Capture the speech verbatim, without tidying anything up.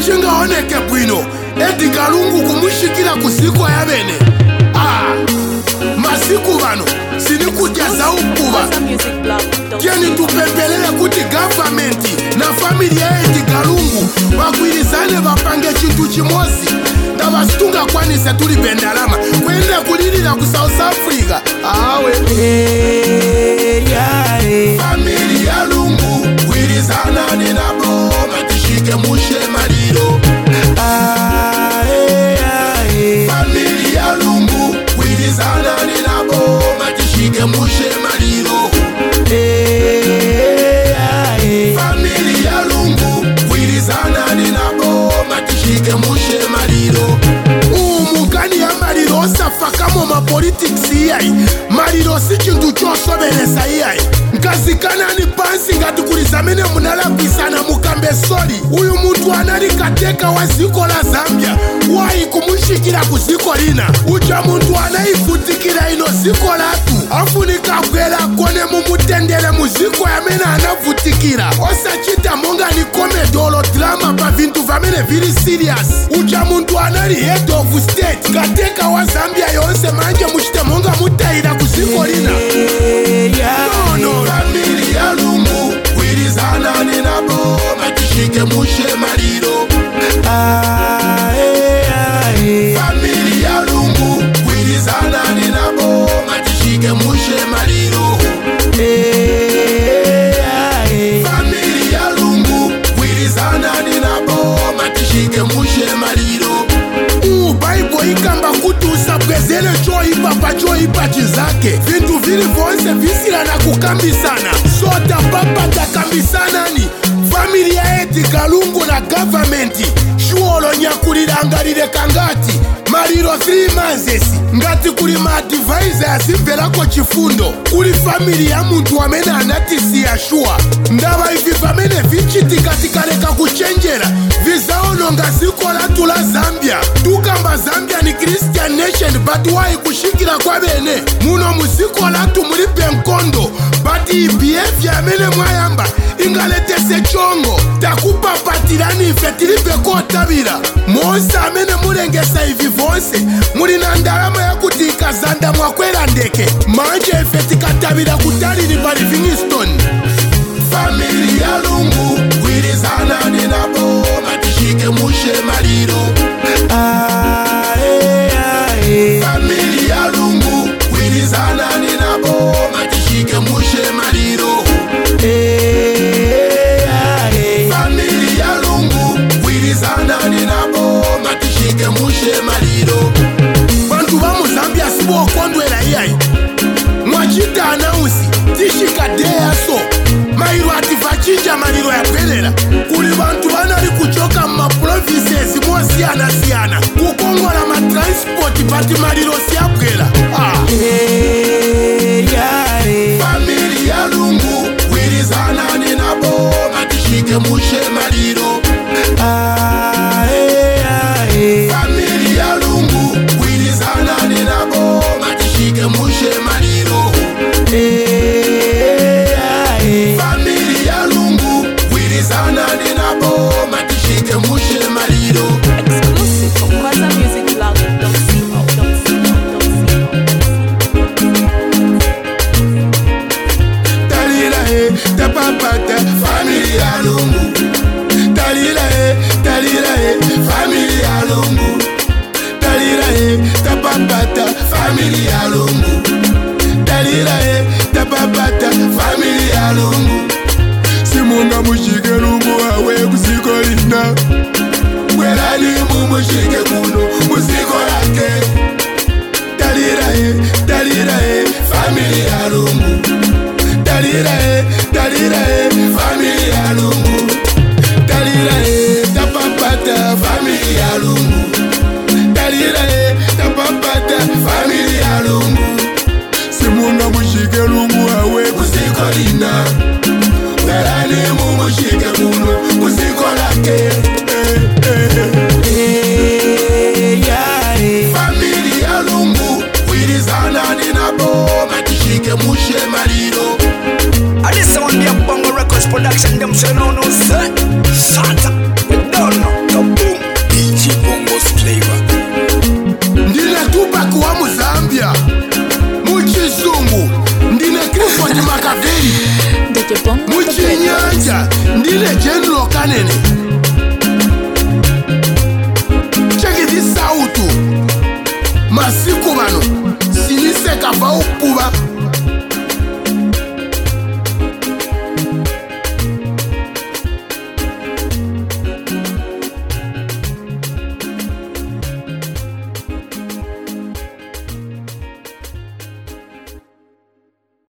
chingaoneke bwino eti Kalungu kumushikila kusiko ya bene. Ah, masiku vano sini kudya za ukuba. Tieni tupempelele kuti government na familia eti Kalungu wakuilizane wapange chintu chimosi na wasitunga kwanise tuli bendalama kwenda kulilila ku South Africa. Awe hey, yeah, hey. Familia Lungu kuilizana ni nabo matishike mushe maliro. Ah, hey, yeah, hey. Familia Lungu kuilizana ni nabo matishike mushe maliro. Hey, yeah, hey. Familia Lungu kuilizana ni nabo matishike mushe maliro. Umukani ya maliro osafakamo ma politics iyai. Maliro si chintu chosoberesa iyai. Nkazikana ni pansi ngatukulizamene munala pisana mukambe soli. Uyu muntu anali kateka wa ziko la Zambia wai kumushikila kuziko lina. Uja muntu anaifutikila ino ziko latu afunika kwela kone mumutendele muziko ya mena anavutikila. Osa chita monga ni komedolo drama pa vintu vamene vili serious. Uja muntu anali head of state kateka wa Zambia yonse manje mushite monga mutaila kuziko lina. No no familia Lungu kuilizana ni nabo matishike mushe maliro. Ah, hey, hey. Familia Lungu kuilizana ni nabo matishike mushe maliro. Hey, hey. Familia Lungu kuilizana ni nabo matishike mushe maliro. U Bible ikamba kutusa prezele cho ipa pa cho ipa chizake. Vintu vili vonse visila na kukambisana. Sota papa takambisana ni familia eti Kalungu na government. Shuolo nyakulilangaliile kangati maliro three months ngati kuli ma advisor yasimvelako chifundo kuli familia muntu amene anatisiya shua ndaba ivi vamene vichitikatika kuchenjera vizaononga ziko latu la Zambia. Tukamba Zambia ni Christian nation but wai kushikila kwa bene muno muziko latu mulipe nkondo but behavior amene mwayamba ingaletese chongo takupa patirani ife tilipe kotabila. Monsa amene mulengesa ivi vonse mulina ndalama ya kutika zanda mwakwela ndeke manje ife tikatabila kutalini pa Livingstone. Familia Lungu kuilizana ni nabo matishike mushe maliro. Ah, hey, hey. Familia Lungu kuilizana ni nabo matishike mushe maliro. Hey, hey. Familia Lungu kuilizana ni nabo matishike mushe maliro. Bantu ba Mozambia sibo kondwela iyai mwachita anausi tishika dea so mairo ativachinja maliro ya pelela. Kuli bantu banali kuchoka mma provinces mwasiana siana kukongola ma transport pati maliro siapwela. Ah, hey, yeah. Familia Lungu kuilizana ni nabo matishike mushe maliro. Ah, hey, hey. Familia Lungu kuilizana ni nabo matishike mushe maliro. Hey, hey. Familia Lungu kuilizana ni nabo matishike mushe maliro. Exclusive from Kwaza Music Blog. Don't see how, don't see how, don't see how. Talila he, te papata, familia Lungu. Talila he, talila he, familia Lungu. Talila he, te papata, familia Lungu. Talila he, te papata, familia Lungu. Simunga mushike Lungu awe kusiko lina. Welani mumushike kuno musiko lake. Talila he, talila he, familia Lungu. Talila he, talila he, familia Lungu. Talila he, tapapata, familia Lungu. Talila he, tapapata, familia Lungu. Simunga mushike Lungu awe kusiko lina. Welani mumushike kuno musiko lake. Familia Lungu kuilizana ni nabo matishike mushe maliro. And this one be a Bongo Records production, them say no no sir. Shut up. Ndine Tupac wa Muzambia, Muchizungu, ndine Clifford Makaveli, Muchinyanja, ndine General Kanene.